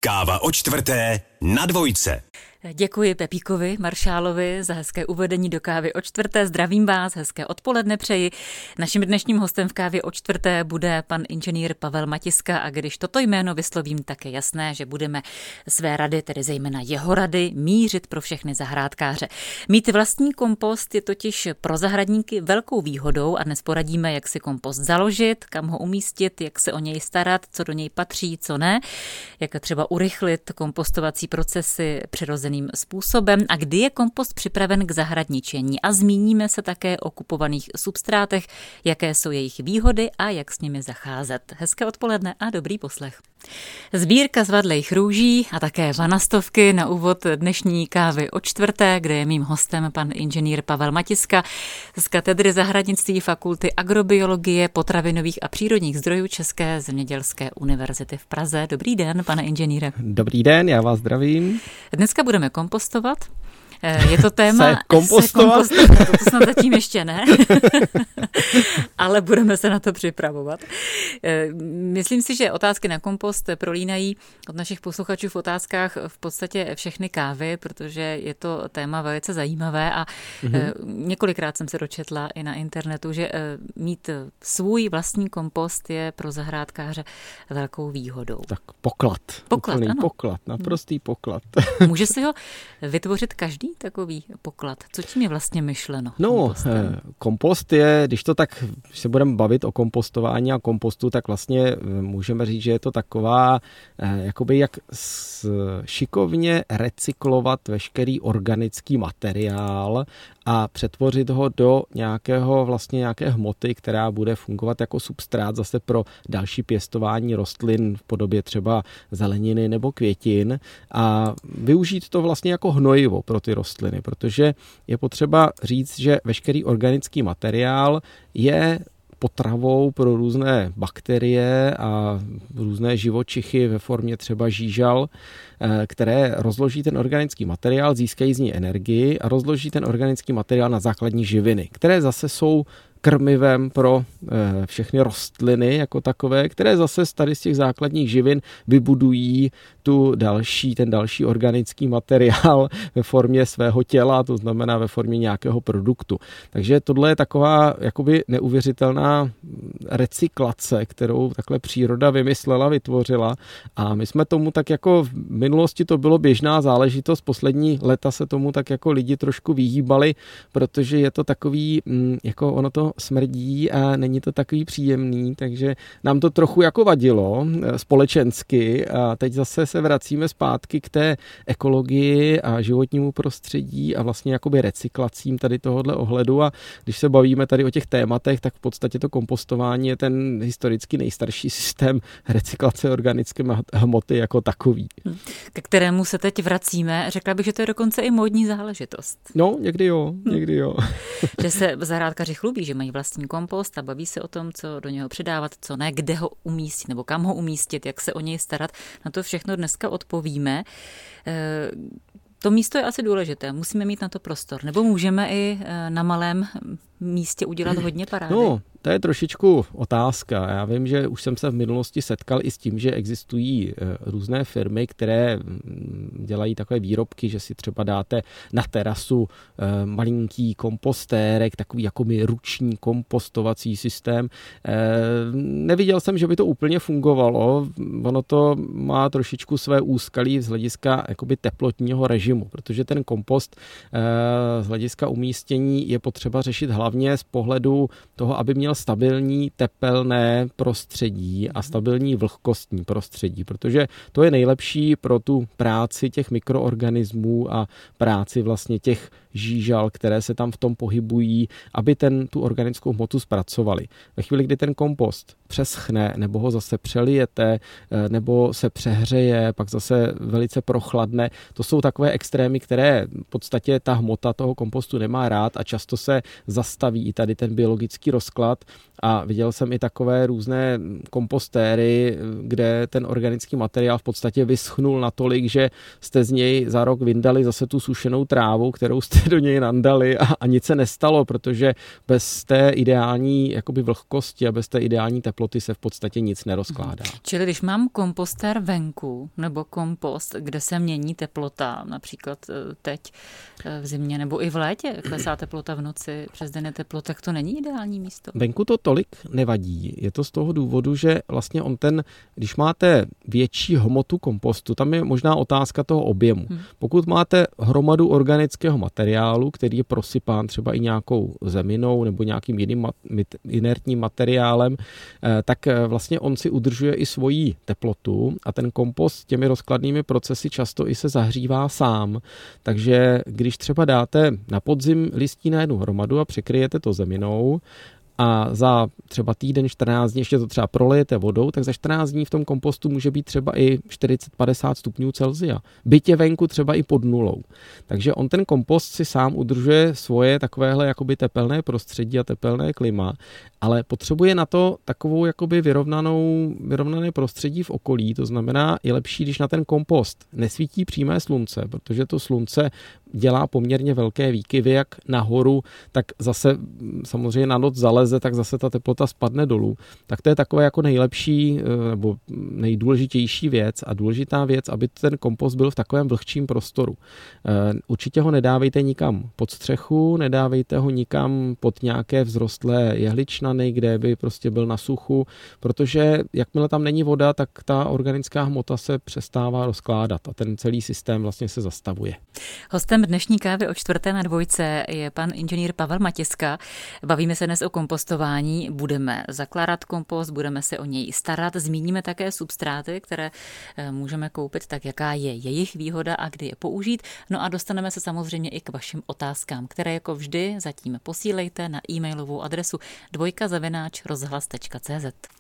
Káva o čtvrté na Dvojce. Děkuji Pepíkovi Maršálovi za hezké uvedení do Kávy o čtvrté. Zdravím vás, hezké odpoledne přeji. Naším dnešním hostem v Kávě o čtvrté bude pan inženýr Pavel Matiska a když toto jméno vyslovím, tak je jasné, že budeme své rady, tedy zejména jeho rady, mířit pro všechny zahrádkáře. Mít vlastní kompost je totiž pro zahradníky velkou výhodou a dnes poradíme, jak si kompost založit, kam ho umístit, jak se o něj starat, co do něj patří, co ne, jak třeba urychlit kompostovací procesy přirozeným způsobem a kdy je kompost připraven k zahradničení. A zmíníme se také o kupovaných substrátech, jaké jsou jejich výhody a jak s nimi zacházet. Hezké odpoledne a dobrý poslech. Sbírka zvadlejch růží a také vanastovky na úvod dnešní Kávy o čtvrté, kde je mým hostem pan inženýr Pavel Matiska z katedry zahradnictví Fakulty agrobiologie, potravinových a přírodních zdrojů České zemědělské univerzity v Praze. Dobrý den, pane inženýre. Dobrý den, já vás zdravím. Dneska budeme kompostovat. Je to téma... Se kompostovat? To snad zatím ještě ne, ale budeme se na to připravovat. Myslím si, že otázky na kompost prolínají od našich posluchačů v otázkách v podstatě všechny kávy, protože je to téma velice zajímavé a několikrát jsem se dočetla i na internetu, že mít svůj vlastní kompost je pro zahrádkáře velkou výhodou. Tak poklad. Úplný ano. Poklad, naprostý poklad. Může si ho vytvořit každý takový poklad? Co tím je vlastně myšleno? Kompost je, když se budeme bavit o kompostování a kompostu, tak vlastně můžeme říct, že je to taková, jakoby jak šikovně recyklovat veškerý organický materiál a přetvořit ho do nějaké hmoty, která bude fungovat jako substrát zase pro další pěstování rostlin v podobě třeba zeleniny nebo květin a využít to vlastně jako hnojivo pro ty rostliny, protože je potřeba říct, že veškerý organický materiál je potravou pro různé bakterie a různé živočichy ve formě třeba žížal, které rozloží ten organický materiál, získají z ní energii a rozloží ten organický materiál na základní živiny, které zase jsou krmivem pro všechny rostliny jako takové, které zase z těch základních živin vybudují ten další organický materiál ve formě svého těla, to znamená ve formě nějakého produktu. Takže tohle je taková jakoby neuvěřitelná recyklace, kterou takhle příroda vymyslela, vytvořila a my jsme tomu tak jako v minulosti to bylo běžná záležitost, poslední léta se tomu tak jako lidi trošku vyhýbali, protože je to takový, jako ono to smrdí a není to takový příjemný, takže nám to trochu jako vadilo společensky a teď zase se vracíme zpátky k té ekologii a životnímu prostředí a vlastně jakoby recyklacím tady tohohle ohledu a když se bavíme tady o těch tématech, tak v podstatě to kompostování je ten historicky nejstarší systém recyklace organické hmoty jako takový. Ke kterému se teď vracíme, řekla bych, že to je dokonce i módní záležitost. No, někdy jo. Že se zahrádkaři chlubí, že mají vlastní kompost a baví se o tom, co do něho přidávat, co ne, kde ho umístit nebo kam ho umístit, jak se o něj starat. Na to všechno dneska odpovíme. To místo je asi důležité, musíme mít na to prostor, nebo můžeme i na malém místě udělat hodně parády? No, to je trošičku otázka. Já vím, že už jsem se v minulosti setkal i s tím, že existují různé firmy, které dělají takové výrobky, že si třeba dáte na terasu malinký kompostérek, takový jakoby ruční kompostovací systém. Neviděl jsem, že by to úplně fungovalo. Ono to má trošičku své úskalí z hlediska jakoby teplotního režimu, protože ten kompost z hlediska umístění je potřeba řešit hlavně z pohledu toho, aby měl stabilní tepelné prostředí a stabilní vlhkostní prostředí, protože to je nejlepší pro tu práci těch mikroorganismů a práci vlastně těch žížal, které se tam v tom pohybují, aby tu organickou hmotu zpracovali. Ve chvíli, kdy ten kompost přeschne, nebo ho zase přelijete, nebo se přehřeje, pak zase velice prochladne, to jsou takové extrémy, které v podstatě ta hmota toho kompostu nemá rád a často se zastaví i tady ten biologický rozklad a viděl jsem i takové různé kompostéry, kde ten organický materiál v podstatě vyschnul natolik, že jste z něj za rok vyndali zase tu sušenou trávu, kterou jste do něj nandali a nic se nestalo, protože bez té ideální jakoby vlhkosti a bez té ideální teploty se v podstatě nic nerozkládá. Čili když mám kompostér venku nebo kompost, kde se mění teplota, například teď v zimě nebo i v létě klesá teplota v noci, přes den je teplo, tak to není ideální místo. Venku to tolik nevadí. Je to z toho důvodu, že vlastně když máte větší hmotu kompostu, tam je možná otázka toho objemu. Pokud máte hromadu organického materiálu, který je prosypán třeba i nějakou zeminou nebo nějakým jiným inertním materiálem, tak vlastně on si udržuje i svoji teplotu a ten kompost těmi rozkladnými procesy často i se zahřívá sám. Takže když třeba dáte na podzim listí na jednu hromadu a překryjete to zeminou, a za třeba týden, 14 dní ještě to třeba prolejete vodou, tak za 14 dní v tom kompostu může být třeba i 40-50 stupňů Celsia. Byť je venku třeba i pod nulou. Takže on ten kompost si sám udržuje svoje takovéhle jakoby tepelné prostředí a tepelné klima, ale potřebuje na to takovou jakoby vyrovnané prostředí v okolí. To znamená, je lepší, když na ten kompost nesvítí přímé slunce, protože to slunce dělá poměrně velké výkyvy, jak nahoru, tak zase samozřejmě na noc zaleze, tak zase ta teplota spadne dolů. Tak to je takové jako nejlepší nebo nejdůležitější věc a důležitá věc, aby ten kompost byl v takovém vlhčím prostoru. Určitě ho nedávejte nikam pod střechu, nedávejte ho nikam pod nějaké vzrostlé jehličnany, kde by prostě byl na suchu, protože jakmile tam není voda, tak ta organická hmota se přestává rozkládat a ten celý systém vlastně se zastavuje. Hostem dnešní kávy o 4. na dvojce je pan inženýr Pavel Matiska. Bavíme se dnes o kompostování, budeme zakládat kompost, budeme se o něj starat, zmíníme také substráty, které můžeme koupit, tak jaká je jejich výhoda a kdy je použít. No a dostaneme se samozřejmě i k vašim otázkám, které jako vždy zatím posílejte na e-mailovou adresu dvojka@rozhlas.cz.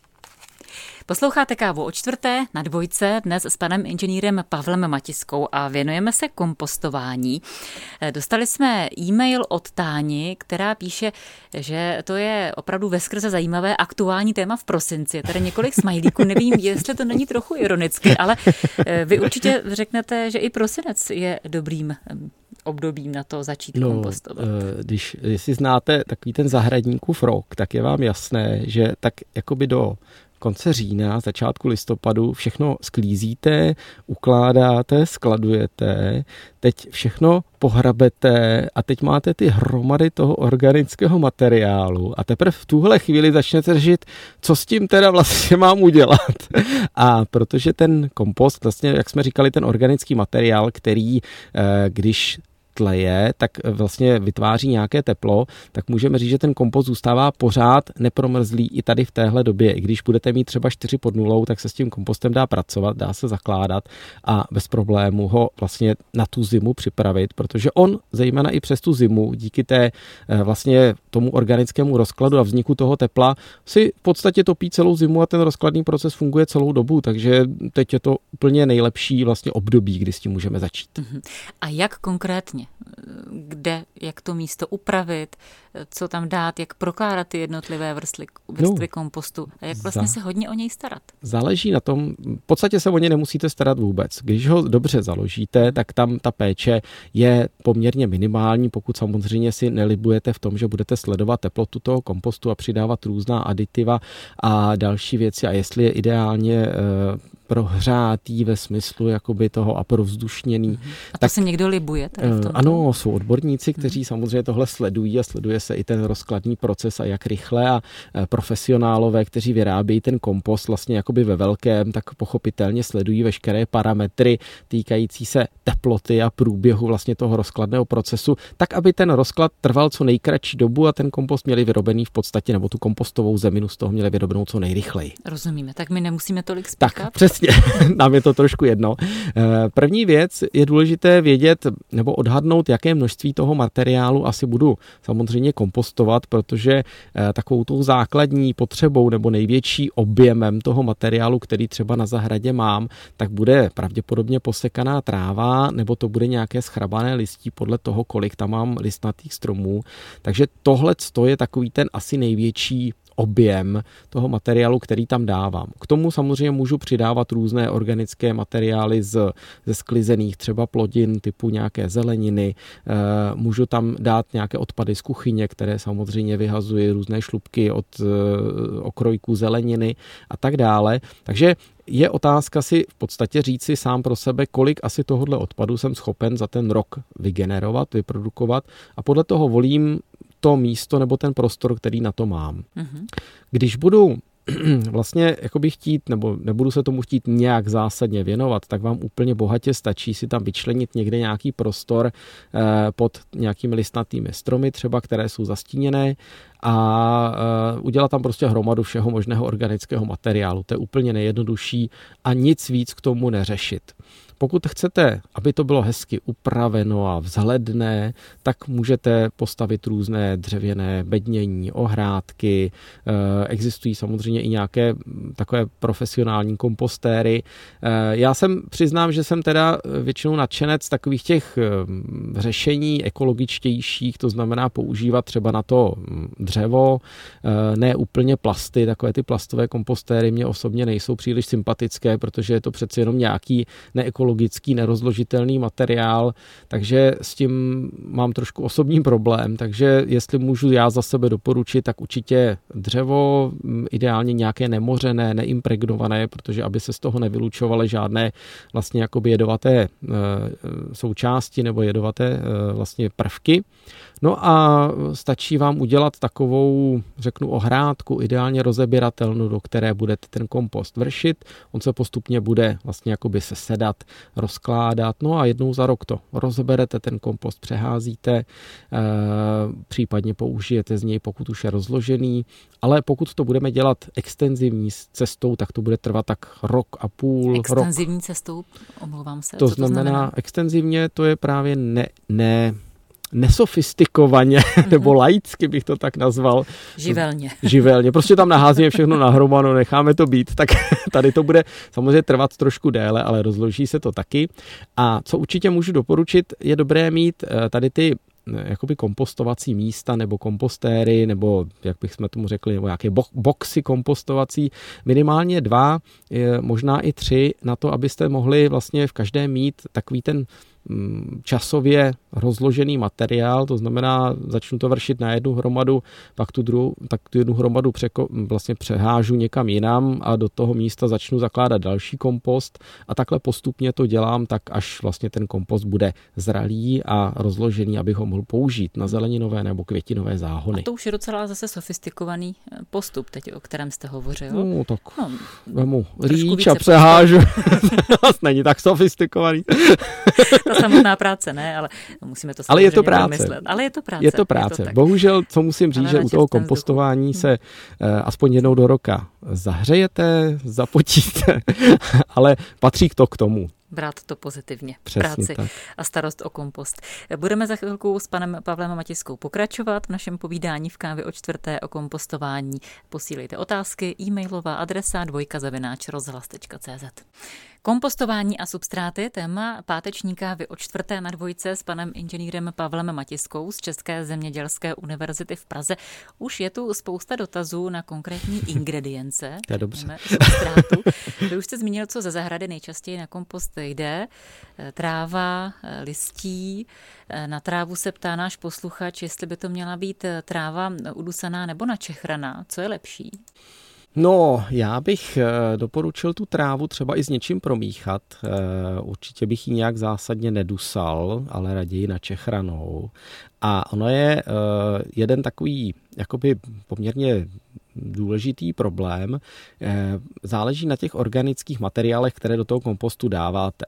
Posloucháte kávu o 4. na dvojce, dnes s panem inženýrem Pavlem Matiskou a věnujeme se kompostování. Dostali jsme e-mail od Táni, která píše, že to je opravdu veskrze zajímavé aktuální téma v prosinci. Je tady několik smajlíků, nevím, jestli to není trochu ironicky, ale vy určitě řeknete, že i prosinec je dobrým obdobím na to začít kompostovat. Jestli znáte takový ten zahradníkův rok, tak je vám jasné, že tak jakoby do konce října, začátku listopadu všechno sklízíte, ukládáte, skladujete, teď všechno pohrabete a teď máte ty hromady toho organického materiálu a teprve v tuhle chvíli začnete řešit, co s tím teda vlastně mám udělat. A protože ten kompost, vlastně, jak jsme říkali, ten organický materiál, který když tleje, tak vlastně vytváří nějaké teplo, tak můžeme říct, že ten kompost zůstává pořád nepromrzlý i tady v téhle době. I když budete mít třeba 4 pod nulou, tak se s tím kompostem dá pracovat, dá se zakládat a bez problému ho vlastně na tu zimu připravit, protože on zejména i přes tu zimu díky té vlastně tomu organickému rozkladu a vzniku toho tepla si v podstatě topí celou zimu a ten rozkladný proces funguje celou dobu, takže teď je to úplně nejlepší vlastně období, kdy s tím můžeme začít. A jak konkrétně? Kde, jak to místo upravit, co tam dát, jak prokládat ty jednotlivé vrstvy kompostu a jak vlastně se hodně o něj starat? Záleží na tom, v podstatě se o ně nemusíte starat vůbec. Když ho dobře založíte, tak tam ta péče je poměrně minimální, pokud samozřejmě si nelibujete v tom, že budete sledovat teplotu toho kompostu a přidávat různá aditiva a další věci a jestli je ideálně prohřátý ve smyslu jakoby toho a provzdušněný. A to se někdo libuje? Ano, jsou odborníci, kteří samozřejmě tohle sledují a sleduje se i ten rozkladní proces a jak rychle a profesionálové, kteří vyrábějí ten kompost vlastně jakoby ve velkém, tak pochopitelně sledují veškeré parametry týkající se teploty a průběhu vlastně toho rozkladného procesu, tak aby ten rozklad trval co nejkratší dobu a ten kompost měli vyrobený v podstatě, nebo tu kompostovou zeminu z toho měli vyrobenou co nejrychleji. Rozumíme, tak my nemusíme tolik spěchat. Tak, přesně, nám je to trošku jedno. První věc je důležité vědět nebo odhadnout, jaké množství toho materiálu asi budu samozřejmě kompostovat, protože takovou tou základní potřebou nebo největší objemem toho materiálu, který třeba na zahradě mám, tak bude pravděpodobně posekaná tráva nebo to bude nějaké schrabané listí podle toho, kolik tam mám listnatých stromů. Takže tohle je takový ten asi největší objem toho materiálu, který tam dávám. K tomu samozřejmě můžu přidávat různé organické materiály ze sklizených třeba plodin typu nějaké zeleniny, můžu tam dát nějaké odpady z kuchyně, které samozřejmě vyhazují různé šlupky od okrojků zeleniny a tak dále. Takže je otázka si v podstatě říci sám pro sebe, kolik asi tohohle odpadu jsem schopen za ten rok vygenerovat, vyprodukovat a podle toho volím to místo nebo ten prostor, který na to mám. Když budu vlastně jakoby chtít, nebo nebudu se tomu chtít nějak zásadně věnovat, tak vám úplně bohatě stačí si tam vyčlenit někde nějaký prostor pod nějakými listnatými stromy, třeba které jsou zastíněné a udělat tam prostě hromadu všeho možného organického materiálu. To je úplně nejjednodušší a nic víc k tomu neřešit. Pokud chcete, aby to bylo hezky upraveno a vzhledné, tak můžete postavit různé dřevěné bednění, ohrádky. Existují samozřejmě i nějaké takové profesionální kompostéry. Já přiznám, že jsem teda většinou nadšenec takových těch řešení ekologičtějších, to znamená používat třeba na to dřevo, ne úplně plasty, takové ty plastové kompostéry mě osobně nejsou příliš sympatické, protože je to přeci jenom nějaký neekologický, nerozložitelný materiál, takže s tím mám trošku osobní problém, takže jestli můžu já za sebe doporučit, tak určitě dřevo, ideálně nějaké nemořené, neimpregnované, protože aby se z toho nevylučovaly žádné vlastně jakoby jedovaté součásti nebo jedovaté vlastně prvky. No a stačí vám udělat takovou, řeknu, ohrádku, ideálně rozebíratelnou, do které budete ten kompost vršit. On se postupně bude vlastně jakoby sesedat, rozkládat, no a jednou za rok to rozeberete, ten kompost přeházíte, případně použijete z něj, pokud už je rozložený, ale pokud to budeme dělat extenzivní cestou, tak to bude trvat tak rok a půl. Extenzivní cestou, omlouvám se. To znamená extenzivně, to je právě nesofistikovaně, nebo laicky bych to tak nazval. Živelně. Prostě tam naházíme všechno nahromado, necháme to být, tak tady to bude samozřejmě trvat trošku déle, ale rozloží se to taky. A co určitě můžu doporučit, je dobré mít tady ty jakoby kompostovací místa nebo kompostéry, nebo jak bychom tomu řekli, nebo nějaké boxy kompostovací, minimálně 2, možná i 3, na to, abyste mohli vlastně v každém mít takový ten časově rozložený materiál, to znamená, začnu to vršit na jednu hromadu, pak tu jednu hromadu vlastně přehážu někam jinam a do toho místa začnu zakládat další kompost a takhle postupně to dělám tak, až vlastně ten kompost bude zralý a rozložený, abych ho mohl použít na zeleninové nebo květinové záhony. A to už je docela zase sofistikovaný postup teď, o kterém jste hovořil. No tak vemu líč a přehážu. Není tak sofistikovaný. Ta samotná práce, ne, ale musíme to samozřejmě vymyslet. Ale je to práce. Je to práce. Bohužel, co musím říct, že u toho kompostování se aspoň jednou do roka zahřejete, zapotíte, ale patří to k tomu. Brát to pozitivně. Přesně práci tak. A starost o kompost. Budeme za chvilku s panem Pavlem Matiskou pokračovat v našem povídání v Kávě o čtvrté o kompostování. Posílejte otázky, e-mailová adresa dvojka@rozhlas.cz. Kompostování a substráty, téma páteční kávy o čtvrté na dvojce s panem inženýrem Pavlem Matiskou z České zemědělské univerzity v Praze. Už je tu spousta dotazů na konkrétní ingredience. To je dobře. Substrátu. Vy už jste zmínil, co ze zahrady nejčastěji na kompost jde. Tráva, listí. Na trávu se ptá náš posluchač, jestli by to měla být tráva udusaná nebo načechraná. Co je lepší? No, já bych doporučil tu trávu třeba i s něčím promíchat. Určitě bych ji nějak zásadně nedusal, ale raději načechranou. A ono je jeden takový jakoby poměrně důležitý problém. Záleží na těch organických materiálech, které do toho kompostu dáváte.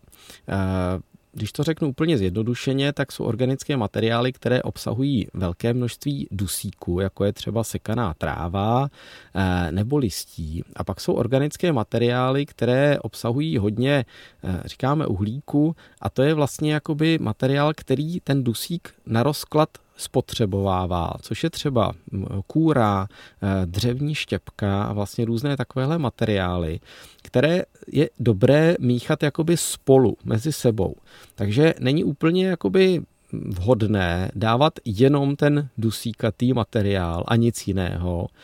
Když to řeknu úplně zjednodušeně, tak jsou organické materiály, které obsahují velké množství dusíku, jako je třeba sekaná tráva nebo listí. A pak jsou organické materiály, které obsahují hodně, říkáme, uhlíku, a to je vlastně jakoby materiál, který ten dusík na rozklad spotřebovává, což je třeba kůra, dřevní štěpka a vlastně různé takovéhle materiály, které je dobré míchat jakoby spolu mezi sebou. Takže není úplně jakoby vhodné dávat jenom ten dusíkatý materiál a nic jiného.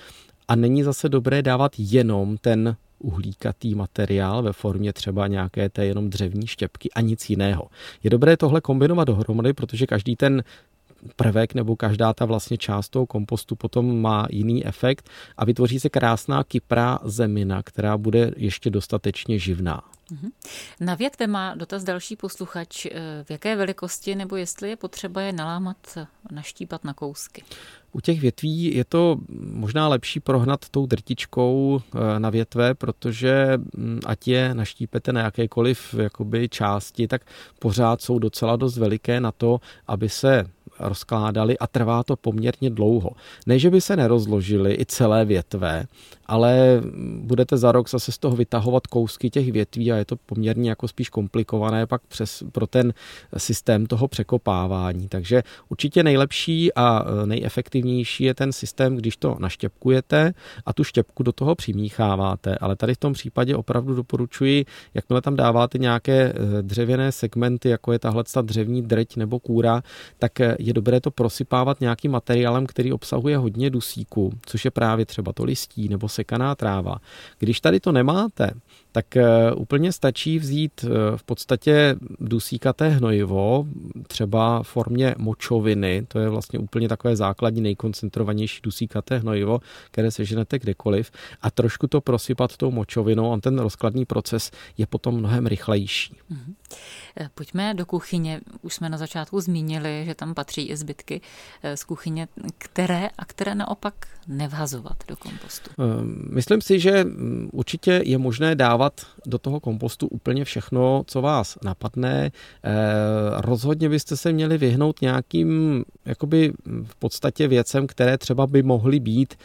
a není zase dobré dávat jenom ten uhlíkatý materiál ve formě třeba nějaké té jenom dřevní štěpky a nic jiného. Je dobré tohle kombinovat dohromady, protože každý ten prvek nebo každá ta vlastně část toho kompostu potom má jiný efekt a vytvoří se krásná kyprá zemina, která bude ještě dostatečně živná. Na větve má dotaz další posluchač, v jaké velikosti nebo jestli je potřeba je nalámat, naštípat na kousky. U těch větví je to možná lepší prohnat tou drtičkou na větve, protože ať je naštípete na jakékoliv jakoby části, tak pořád jsou docela dost veliké na to, aby se rozkládali a trvá to poměrně dlouho. Ne, že by se nerozložily i celé větve, ale budete za rok zase z toho vytahovat kousky těch větví a je to poměrně jako spíš komplikované pak pro ten systém toho překopávání. Takže určitě nejlepší a nejefektivnější je ten systém, když to naštěpkujete a tu štěpku do toho přimícháváte, ale tady v tom případě opravdu doporučuji, jakmile tam dáváte nějaké dřevěné segmenty, jako je tahle dřevní drť nebo kůra, tak je dobré to prosypávat nějakým materiálem, který obsahuje hodně dusíku, což je právě třeba to listí nebo sekaná tráva. Když tady to nemáte, tak úplně stačí vzít v podstatě dusíkaté hnojivo, třeba v formě močoviny, to je vlastně úplně takové základní, nejkoncentrovanější dusíkaté hnojivo, které seženete kdekoliv, a trošku to prosypat tou močovinou a ten rozkladný proces je potom mnohem rychlejší. Pojďme do kuchyně. Už jsme na začátku zmínili, že tam patří i zbytky z kuchyně, které naopak nevhazovat do kompostu. Myslím si, že určitě je možné dávat do toho kompostu úplně všechno, co vás napadne. Rozhodně byste se měli vyhnout nějakým jakoby v podstatě věcem, které třeba by mohly být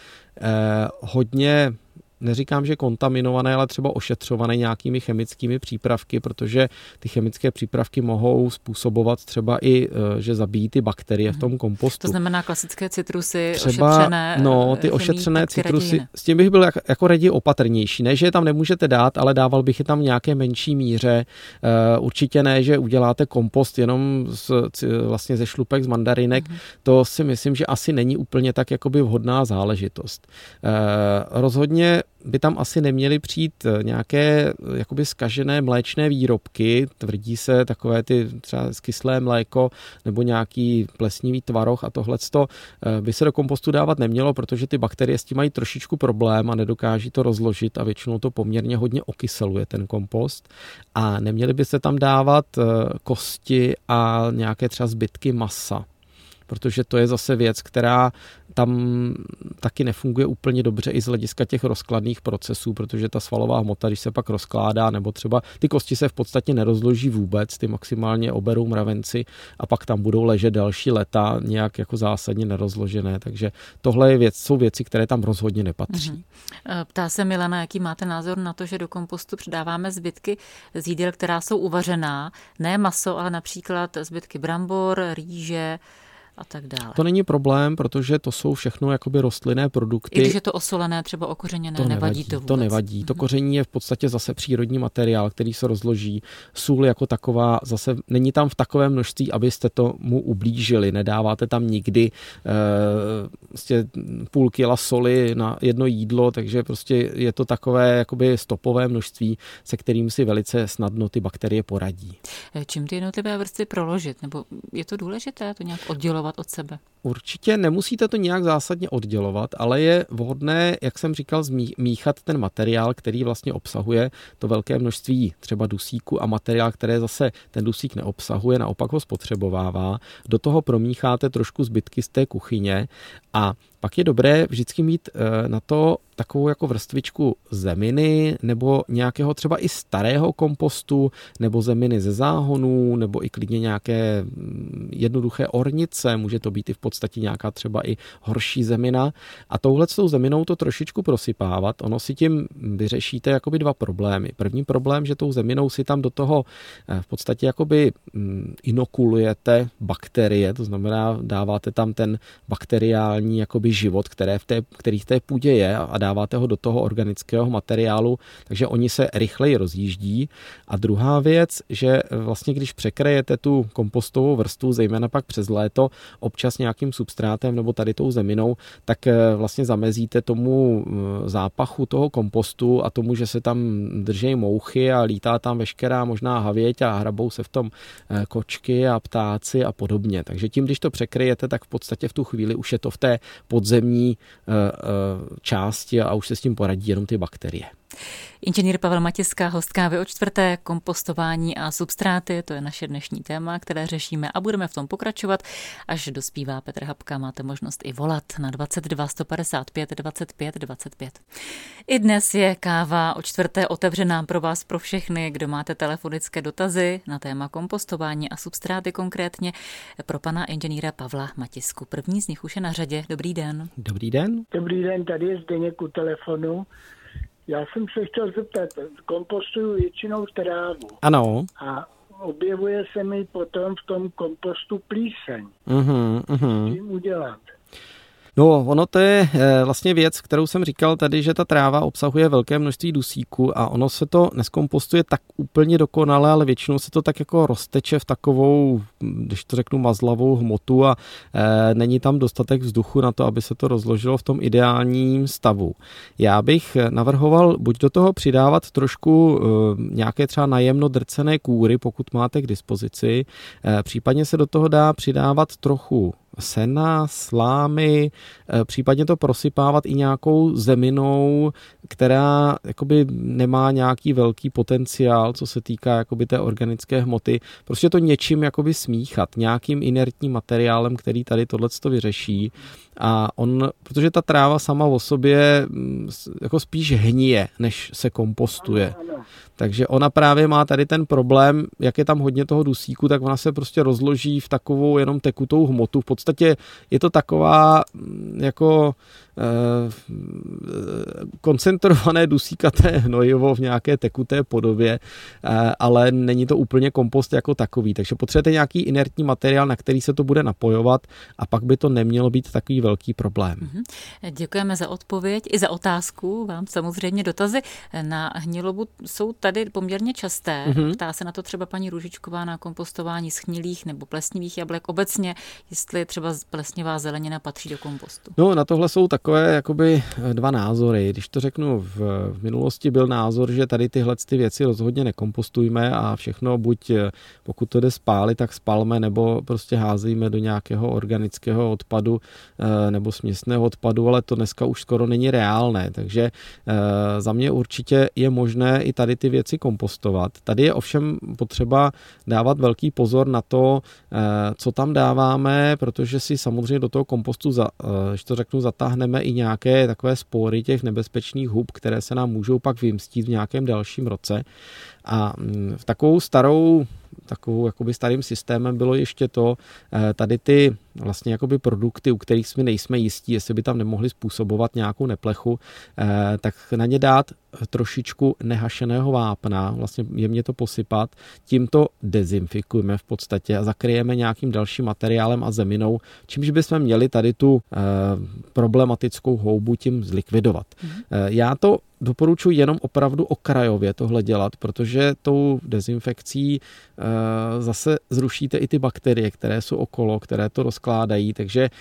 hodně, neříkám, že kontaminované, ale třeba ošetřované nějakými chemickými přípravky, protože ty chemické přípravky mohou způsobovat třeba i, že zabijí ty bakterie v tom kompostu. To znamená klasické citrusy, třeba, ošetřené. Ty ošetřené citrusy, s tím bych byl jako raději opatrnější. Ne, že je tam nemůžete dát, ale dával bych je tam v nějaké menší míře. Určitě ne, že uděláte kompost jenom vlastně ze šlupek z mandarinek. To si myslím, že asi není úplně tak jakoby vhodná záležitost. Rozhodně by tam asi neměly přijít nějaké jakoby zkažené mléčné výrobky, tvrdí se takové ty třeba kyslé mléko nebo nějaký plesnivý tvaroh a tohleto by se do kompostu dávat nemělo, protože ty bakterie s tím mají trošičku problém a nedokáží to rozložit a většinou to poměrně hodně okyseluje ten kompost. A neměly by se tam dávat kosti a nějaké třeba zbytky masa, protože to je zase věc, která tam taky nefunguje úplně dobře i z hlediska těch rozkladných procesů, protože ta svalová hmota, když se pak rozkládá, nebo třeba ty kosti se v podstatě nerozloží vůbec, ty maximálně oberou mravenci a pak tam budou ležet další léta nějak jako zásadně nerozložené, takže tohle jsou věci, které tam rozhodně nepatří. Ptá se Milena, jaký máte názor na to, že do kompostu přidáváme zbytky z jídel, která jsou uvařená, ne maso, ale například zbytky brambor, rýže a tak dále. To není problém, protože to jsou všechno jakoby rostlinné produkty. I když je to osolené, třeba okořeněné, nevadí to vůbec. To nevadí. To koření je v podstatě zase přírodní materiál, který se rozloží. Sůl jako taková zase není tam v takovém množství, abyste tomu ublížili. Nedáváte tam nikdy půl kila soli na jedno jídlo, takže prostě je to takové jakoby stopové množství, se kterým si velice snadno ty bakterie poradí. Čím ty jednotlivé vrstvy proložit? Nebo je to důležité to nějak oddělovat od sebe? Určitě nemusíte to nějak zásadně oddělovat, ale je vhodné, jak jsem říkal, míchat ten materiál, který vlastně obsahuje to velké množství třeba dusíku a materiál, které zase ten dusík neobsahuje, naopak ho spotřebovává. Do toho promícháte trošku zbytky z té kuchyně a pak je dobré vždycky mít na to takovou jako vrstvičku zeminy nebo nějakého třeba i starého kompostu nebo zeminy ze záhonů nebo i klidně nějaké jednoduché ornice, může to být i v podstatě nějaká třeba i horší zemina a touhletou zeminou to trošičku prosypávat, ono si tím vyřešíte jakoby dva problémy. První problém, že tou zeminou si tam do toho v podstatě jakoby inokulujete bakterie, to znamená dáváte tam ten bakteriální jakoby jakoby život, který v té půdě je a dáváte ho do toho organického materiálu, takže oni se rychleji rozjíždí. A druhá věc, že vlastně když překrajete tu kompostovou vrstvu, zejména pak přes léto, občas nějakým substrátem nebo tady tou zeminou, tak vlastně zamezíte tomu zápachu toho kompostu a tomu, že se tam drží mouchy a lítá tam veškerá možná havěť a hrabou se v tom kočky a ptáci a podobně. Takže tím, když to překryjete, tak v podstatě v tu chvíli už je to v té podzemní části a už se s tím poradí jenom ty bakterie. Inženýr Pavel Matiska, host Kávy o čtvrté, kompostování a substráty, to je naše dnešní téma, které řešíme a budeme v tom pokračovat, až dospívá Petr Habka. Máte možnost i volat na 22 155 25 25. I dnes je Káva o čtvrté otevřená pro vás, pro všechny, kdo máte telefonické dotazy na téma kompostování a substráty, konkrétně pro pana inženýra Pavla Matisku. První z nich už je na řadě. Dobrý den. Dobrý den. Dobrý den, tady je Zdeněk u telefonu. Já jsem se chtěl zeptat, kompostuju většinou trávu. Ano. A objevuje se mi potom v tom kompostu plíseň. Co tím udělat? No, ono to je vlastně věc, kterou jsem říkal tady, že ta tráva obsahuje velké množství dusíku a ono se to neskompostuje tak úplně dokonale, ale většinou se to tak jako rozteče v takovou, když to řeknu, mazlavou hmotu a není tam dostatek vzduchu na to, aby se to rozložilo v tom ideálním stavu. Já bych navrhoval buď do toho přidávat trošku nějaké třeba najemno drcené kůry, pokud máte k dispozici, případně se do toho dá přidávat trochu sena, slámy, případně to prosypávat i nějakou zeminou, která jakoby nemá nějaký velký potenciál, co se týká jakoby té organické hmoty. Prostě to něčím jakoby smíchat, nějakým inertním materiálem, který tady tohleto vyřeší. A protože ta tráva sama o sobě jako spíš hnije, než se kompostuje. Takže ona právě má tady ten problém, jak je tam hodně toho dusíku, tak ona se prostě rozloží v takovou jenom tekutou hmotu. V podstatě je to taková jako koncentrované dusíkaté hnojivo v nějaké tekuté podobě, ale není to úplně kompost jako takový. Takže potřebujete nějaký inertní materiál, na který se to bude napojovat a pak by to nemělo být takový velký problém. Děkujeme za odpověď i za otázku. Vám samozřejmě dotazy na hnilobu jsou tady poměrně časté. Ptá se na to třeba paní Růžičková na kompostování schnilých nebo plesnivých jablek obecně, jestli třeba plesnivá zelenina patří do kompostu. No, na tohle jsou takové jakoby dva názory. Když to řeknu, v minulosti byl názor, že tady tyhle ty věci rozhodně nekompostujme a všechno buď pokud to jde spálit, tak spalme, nebo prostě házíme do nějakého organického odpadu nebo směsného odpadu, ale to dneska už skoro není reálné, takže za mě určitě je možné i tady ty věci kompostovat. Tady je ovšem potřeba dávat velký pozor na to, co tam dáváme, protože si samozřejmě do toho kompostu, když to řeknu, zatáhneme i nějaké takové spory těch nebezpečných hub, které se nám můžou pak vymstít v nějakém dalším roce. A v takovou jakoby starým systémem bylo ještě to, tady ty vlastně jakoby produkty, u kterých jsme nejsme jistí, jestli by tam nemohli způsobovat nějakou neplechu, tak na ně dát trošičku nehašeného vápna, vlastně jemně to posypat, tím to dezinfikujeme v podstatě a zakryjeme nějakým dalším materiálem a zeminou, čímž bychom měli tady tu problematickou houbu tím zlikvidovat. Já to doporučuji jenom opravdu okrajově tohle dělat, protože tou dezinfekcí zase zrušíte i ty bakterie, které jsou okolo, které to rozkládají, takže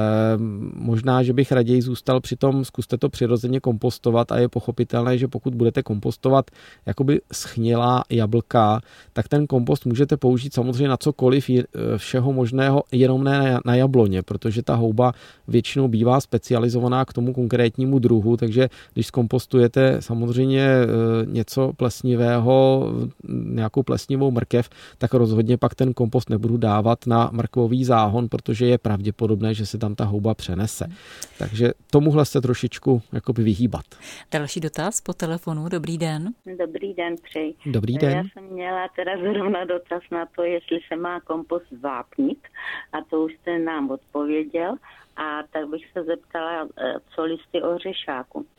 možná, že bych raději zůstal při tom, zkuste to přirozeně kompostovat a je pochopitelné, že pokud budete kompostovat jakoby schnilá jablka, tak ten kompost můžete použít samozřejmě na cokoliv všeho možného, jenom ne na jabloně, protože ta houba většinou bývá specializovaná k tomu konkrétnímu druhu, takže když zkompostujete samozřejmě něco plesnivého, nějakou plesnivou mrkev, tak rozhodně pak ten kompost nebudu dávat na mrkvový záhon, protože je pravděpodobné, že se tam ta houba přenese. Takže tomuhle se trošičku jakoby vyhýbat. Další dotaz po telefonu. Dobrý den. Dobrý den, přeji. Dobrý den. Já jsem měla teda zrovna dotaz na to, jestli se má kompost vápnit, a to už jste nám odpověděl. A tak bych se zeptala, co listy ořešáku.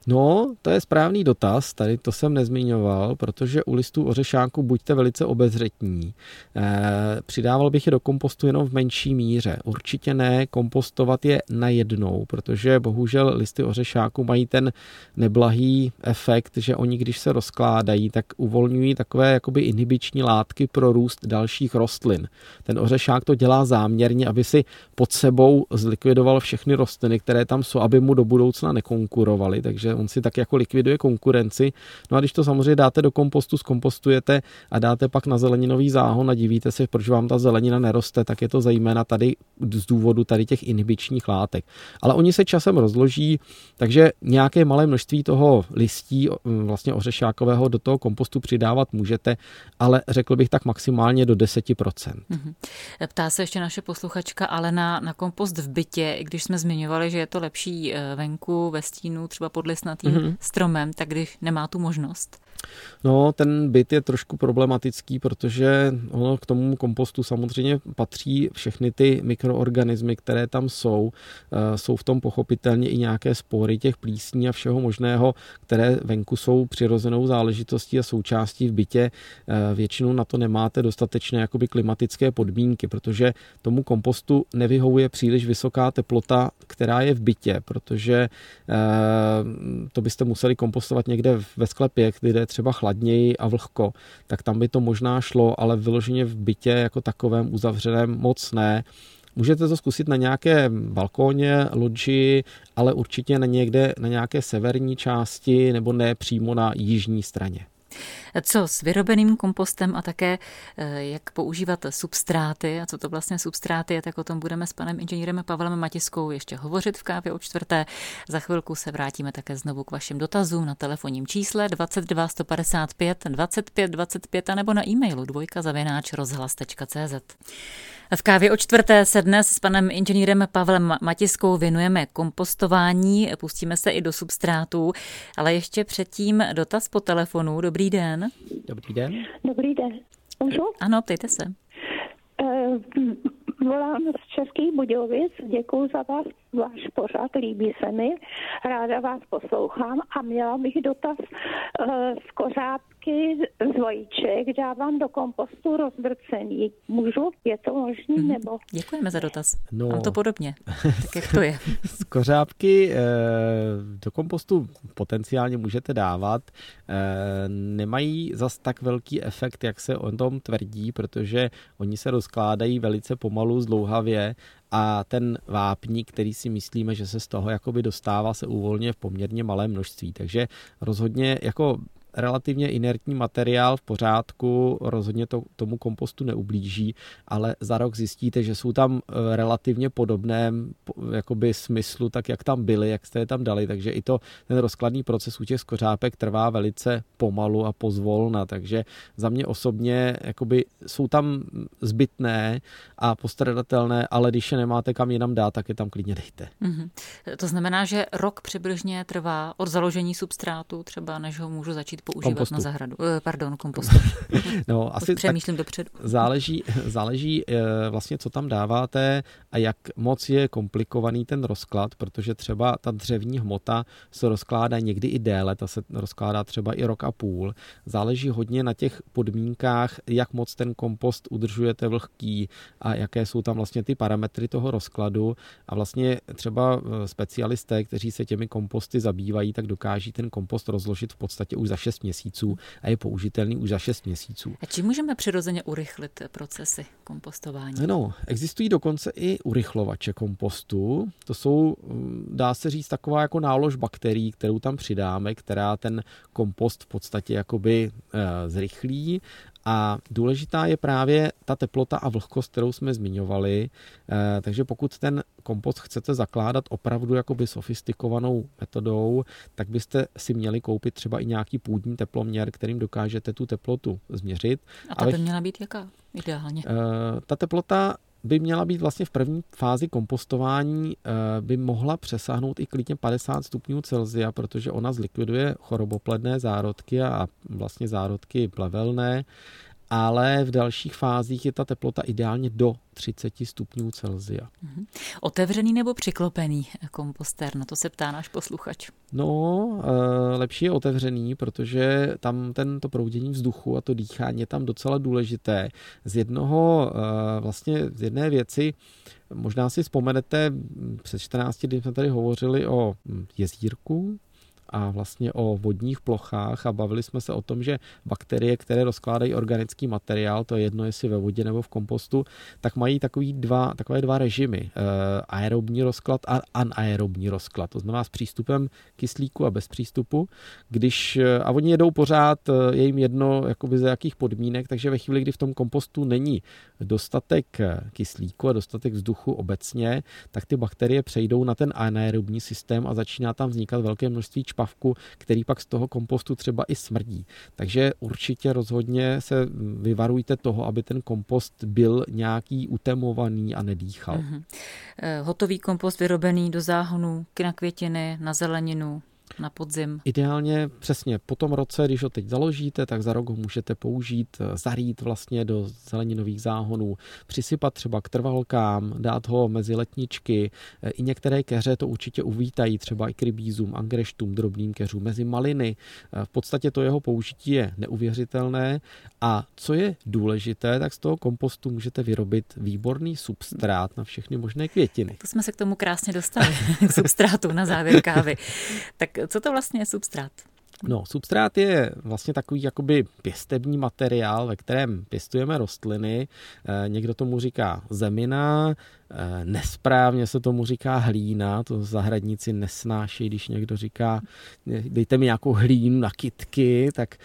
No, to je správný dotaz, tady to jsem nezmiňoval, protože u listů ořešáku buďte velice obezřetní. Přidával bych je do kompostu jenom v menší míře. Určitě ne kompostovat je najednou, protože bohužel listy ořešáku mají ten neblahý efekt, že oni, když se rozkládají, tak uvolňují takové jakoby inhibiční látky pro růst dalších rostlin. Ten ořešák to dělá záměrně, aby si pod sebou zlikvidoval všechny rostliny, které tam jsou, aby mu do budoucna nekonkurovaly, takže on si tak jako likviduje konkurenci. No a když to samozřejmě dáte do kompostu, zkompostujete a dáte pak na zeleninový záhon a divíte se, proč vám ta zelenina neroste, tak je to zejména tady z důvodu tady těch inhibičních látek. Ale oni se časem rozloží, takže nějaké malé množství toho listí vlastně ořešákového do toho kompostu přidávat můžete, ale řekl bych tak maximálně do 10%. Ptá se ještě naše posluchačka Alena na kompost v bytě, i když jsme zmiňovali, že je to lepší venku, ve stínu, třeba pod listnatým stromem, tak když nemá tu možnost. No, ten byt je trošku problematický, protože ono k tomu kompostu samozřejmě patří všechny ty mikroorganismy, které tam jsou. Jsou v tom pochopitelně i nějaké spory těch plísní a všeho možného, které venku jsou přirozenou záležitostí a součástí v bytě. Většinou na to nemáte dostatečné jakoby klimatické podmínky, protože tomu kompostu nevyhovuje příliš vysoká teplota, která je v bytě, protože to byste museli kompostovat někde ve sklepě, kde třeba chladněji a vlhko, tak tam by to možná šlo, ale vyloženě v bytě jako takovém uzavřeném moc ne. Můžete to zkusit na nějaké balkóně, lodži, ale určitě na nějaké severní části nebo ne přímo na jižní straně. Co s vyrobeným kompostem a také jak používat substráty a co to vlastně substráty je, tak o tom budeme s panem inženýrem Pavlem Matiskou ještě hovořit v Kávě o čtvrté. Za chvilku se vrátíme také znovu k vašim dotazům na telefonním čísle 22 155 25 25 a nebo na e-mailu dvojka@rozhlas.cz. V Kávě o čtvrté se dnes s panem inženýrem Pavlem Matiskou věnujeme kompostování, pustíme se i do substrátů, ale ještě předtím dotaz po telefonu. Dobrý den. Dobrý den. Dobrý den. Můžu? Ano, ptejte se. Volám z Českých Budějovic, děkuji za váš pořad, líbí se mi, ráda vás poslouchám a měla bych dotaz z kořápky z vajíček, dávám do kompostu rozdrcený. Můžu? Je to možný? Nebo? Děkujeme za dotaz. No. Mám to podobně. Tak jak to je? Z kořápky do kompostu potenciálně můžete dávat. Nemají zas tak velký efekt, jak se o tom tvrdí, protože oni se rozkládají velice pomalu, zdlouhavě a ten vápník, který si myslíme, že se z toho jakoby dostává, se uvolňuje v poměrně malém množství. Takže rozhodně jako relativně inertní materiál v pořádku, rozhodně to tomu kompostu neublíží, ale za rok zjistíte, že jsou tam relativně podobném jakoby smyslu, tak jak tam byly, jak jste je tam dali, takže i ten rozkladný proces u těch skořápek trvá velice pomalu a pozvolna, takže za mě osobně jakoby jsou tam zbytné a postradatelné, ale když je nemáte kam jinam dát, tak je tam klidně dejte. To znamená, že rok přibližně trvá od založení substrátu, třeba než ho můžu začít používat kompostu. Na zahradu. Kompostu. No, asi přemýšlím dopředu. Záleží vlastně, co tam dáváte a jak moc je komplikovaný ten rozklad, protože třeba ta dřevní hmota se rozkládá někdy i déle, ta se rozkládá třeba i rok a půl. Záleží hodně na těch podmínkách, jak moc ten kompost udržujete vlhký a jaké jsou tam vlastně ty parametry toho rozkladu a vlastně třeba specialisté, kteří se těmi komposty zabývají, tak dokáží ten kompost rozložit v podstatě už za 6 měsíců a je použitelný už za 6 měsíců. A čím můžeme přirozeně urychlit procesy kompostování? No, existují dokonce i urychlovače kompostu. To jsou, dá se říct, taková jako nálož bakterií, kterou tam přidáme, která ten kompost v podstatě jakoby zrychlí. A důležitá je právě ta teplota a vlhkost, kterou jsme zmiňovali. Takže pokud ten kompost chcete zakládat opravdu jakoby sofistikovanou metodou, tak byste si měli koupit třeba i nějaký půdní teploměr, kterým dokážete tu teplotu změřit. A ta by měla být jaká ideálně? Ta teplota by měla být vlastně v první fázi kompostování, by mohla přesáhnout i klidně 50 stupňů Celsia, protože ona zlikviduje chorobopledné zárodky a vlastně zárodky plevelné ale v dalších fázích je ta teplota ideálně do 30 stupňů Celsia. Otevřený nebo přiklopený kompostér? Na to se ptá náš posluchač. No, lepší je otevřený, protože tam to proudění vzduchu a to dýchání je tam docela důležité. Z jedné věci, možná si vzpomenete, před 14 dny jsme tady hovořili o jezírku a vlastně o vodních plochách a bavili jsme se o tom, že bakterie, které rozkládají organický materiál, to je jedno, jestli ve vodě nebo v kompostu, tak mají takové dva režimy. Aerobní rozklad a anaerobní rozklad. To znamená s přístupem kyslíku a bez přístupu. A oni jedou pořád, je jim jedno jakoby za jakých podmínek, takže ve chvíli, kdy v tom kompostu není dostatek kyslíku a dostatek vzduchu obecně, tak ty bakterie přejdou na ten anaerobní systém a začíná tam vznikat velké množství čpavku, který pak z toho kompostu třeba i smrdí. Takže určitě rozhodně se vyvarujte toho, aby ten kompost byl nějaký utemovaný a nedýchal. Hotový kompost vyrobený do záhonu, na květiny, na zeleninu, na podzim. Ideálně přesně po tom roce, když ho teď založíte, tak za rok ho můžete použít, zarít vlastně do zeleninových záhonů, přisypat třeba k trvalkám, dát ho mezi letničky. I některé keře to určitě uvítají, třeba i k rybízům, angreštům, drobným keřům, mezi maliny. V podstatě to jeho použití je neuvěřitelné a co je důležité, tak z toho kompostu můžete vyrobit výborný substrát na všechny možné květiny. To jsme se k tomu krásně dostali, k substrátu na závěr kávy. Tak co to vlastně je substrát? No, substrát je vlastně takový jakoby pěstební materiál, ve kterém pěstujeme rostliny. Někdo tomu říká zemina, nesprávně se tomu říká hlína, to zahradníci nesnáší, když někdo říká, dejte mi nějakou hlínu na kytky, tak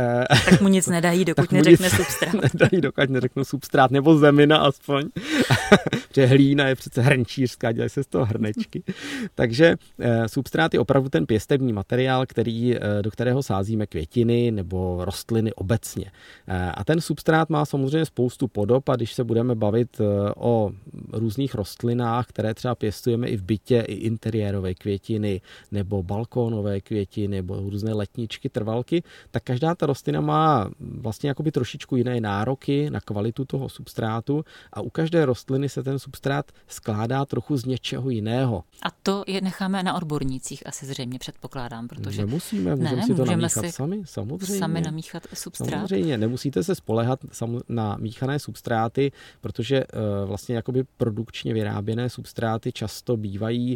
mu nic nedají, dokud neřekne substrát. Nedají, dokud neřeknu substrát, nebo zemina aspoň. Protože hlína je přece hrnčířská, dělají se z toho hrnečky. Takže substrát je opravdu ten pěstební materiál, do kterého sázíme květiny nebo rostliny obecně. A ten substrát má samozřejmě spoustu podob a když se budeme bavit o různých rostlinách, které třeba pěstujeme i v bytě, i interiérové květiny nebo balkónové květiny nebo různé letničky, trvalky, tak každá ta rostlina má vlastně jakoby trošičku jiné nároky na kvalitu toho substrátu a u každé rostliny se ten substrát skládá trochu z něčeho jiného. A to je necháme na odbornících asi zřejmě, předpokládám, protože můžeme si to namíchat sami, samozřejmě. Sami namíchat substrát. Samozřejmě, nemusíte se spoléhat na míchané substráty, protože vlastně jakoby produkčně vyráběné substráty často bývají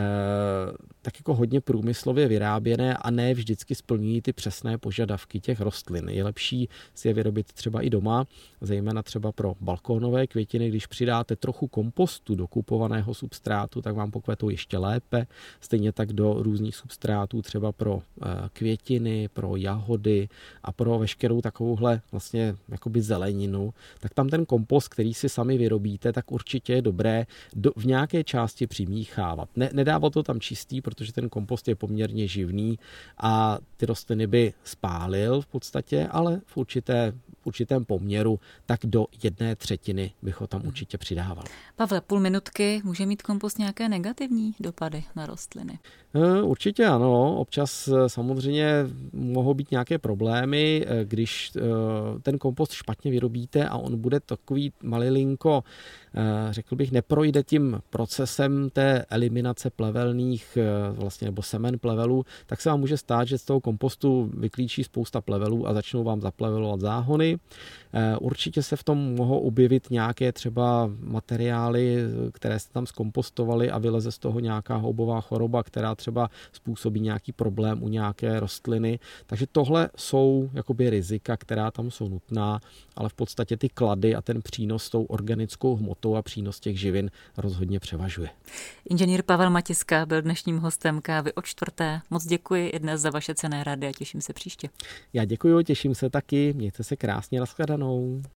tak jako hodně průmyslově vyráběné a ne vždycky splňují ty přesné požadavky těch rostlin. Je lepší si je vyrobit třeba i doma, zejména třeba pro balkónové květiny, když přidáte trochu kompostu do kupovaného substrátu, tak vám pokvetou ještě lépe. Stejně tak do různých substrátů třeba pro květiny, pro jahody a pro veškerou takovouhle vlastně jakoby zeleninu, tak tam ten kompost, který si sami vyrobíte, tak určitě je dobré v nějaké části přimíchávat. Nedávat to tam čistý, protože ten kompost je poměrně živný a ty rostliny by spálil v podstatě, ale v určitém poměru, tak do 1/3 bych ho tam určitě přidával. Pavle, půl minutky, může mít kompost nějaké negativní dopady na rostliny? Určitě ano, občas samozřejmě mohou být nějaké problémy, když ten kompost špatně vyrobíte a on bude takový malilinko, řekl bych, neprojde tím procesem té eliminace plevelných vlastně nebo semen plevelů, tak se vám může stát, že z toho kompostu vyklíčí spousta plevelů a začnou vám zaplevelovat záhony. Určitě se v tom mohou objevit nějaké třeba materiály, které jste tam zkompostovali a vyleze z toho nějaká houbová choroba, která třeba způsobí nějaký problém u nějaké rostliny. Takže tohle jsou jakoby rizika, která tam jsou nutná, ale v podstatě ty klady a ten přínos s tou organickou hmotou a přínos těch živin rozhodně převažuje. Inženýr Pavel Matiska byl dnešním hostem Kávy o čtvrté. Moc děkuji i dnes za vaše cenné rady a těším se příště. Já děkuji, těším se taky. Mějte se krásně, nashledanou.